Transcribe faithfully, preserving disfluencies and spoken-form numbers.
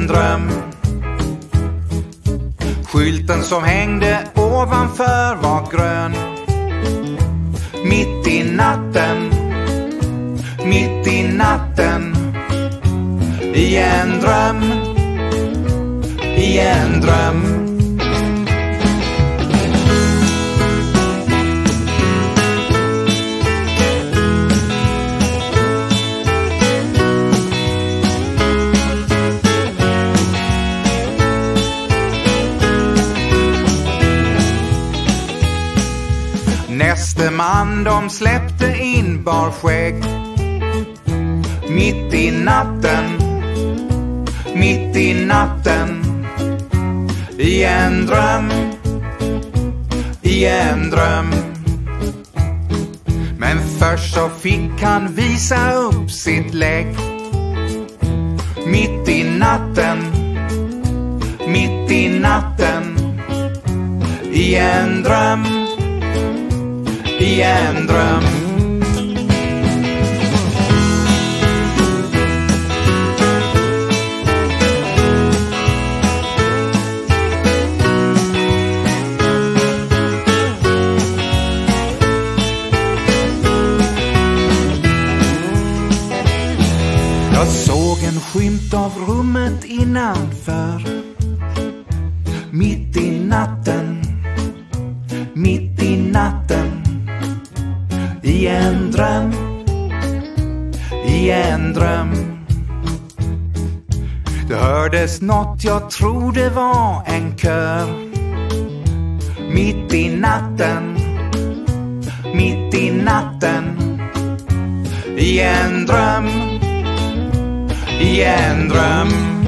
dröm. Skylten som hängde ovanför var grön. Mitt i natten, mitt i natten, i en dröm, i en dröm. Näste man de släppte in bar skägg. Mitt i natten, mitt i natten, i en dröm, i en dröm. Men först så fick han visa upp sitt lägg. Mitt i natten, mitt i natten, i en dröm, i en dröm. Jag såg en skymt av rummet innanför. Mitt i natten, mitt i natten, i en dröm, i en dröm. Det hördes något jag trodde var en kör. Mitt i natten, mitt i natten, i en dröm, i en dröm.